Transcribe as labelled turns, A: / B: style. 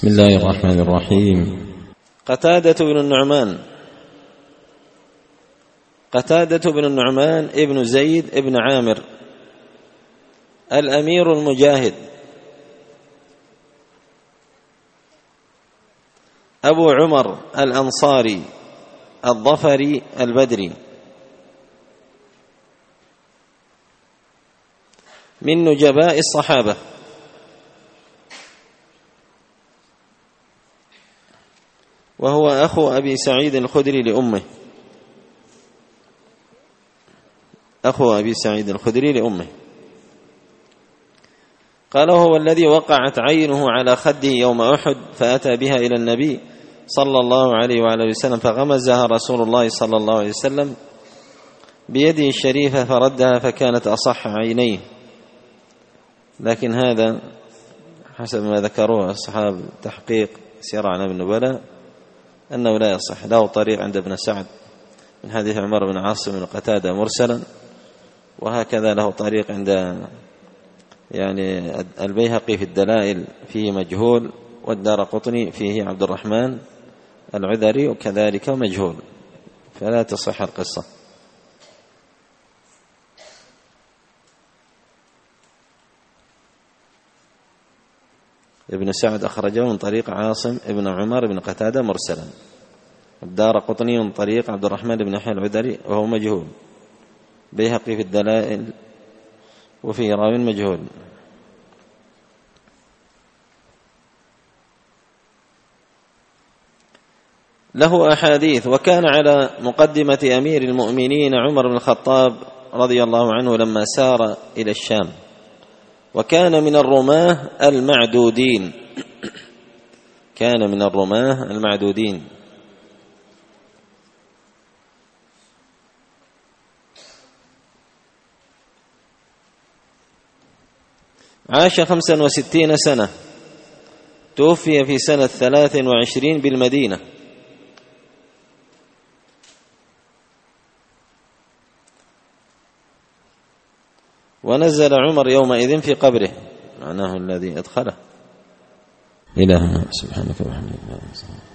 A: بسم الله الرحمن الرحيم.
B: قتادة بن النعمان ابن زيد ابن عامر الأمير المجاهد أبو عمر الأنصاري الظفري البدري، من نجباء الصحابة، وهو أخو أبي سعيد الخدري لأمه، قال: هو الذي وقعت عينه على خده يوم أحد، فأتى بها إلى النبي صلى الله عليه وعلى وسلم، فغمزها رسول الله صلى الله عليه وسلم بيده الشريفة فردها، فكانت أصح عينيه. لكن هذا حسب ما ذكروه أصحاب تحقيق سير أعلام النبلاء أنه لا يصح. له طريق عند ابن سعد من حديث عمر بن عاصم بن قتادة مرسلا، وهكذا له طريق عند البيهقي في الدلائل فيه مجهول، والدارقطني فيه عبد الرحمن العذري وكذلك مجهول، فلا تصح القصة. ابن سعد أخرجه من طريق عاصم ابن عمر بن قتادة مرسلا، الدارقطني من طريق عبد الرحمن بن يحيى العذري وهو مجهول، بيهقي في الدلائل وفيه راوي مجهول. له أحاديث. وكان على مقدمة أمير المؤمنين عمر بن الخطاب رضي الله عنه لما سار إلى الشام، وكان من الرماة المعدودين، عاش 65 سنة، توفي في سنة 23 بالمدينة، ونزل عمر يومئذ في قبره، معناه الذي أدخله.
A: إلهنا سبحانك وبحمدك.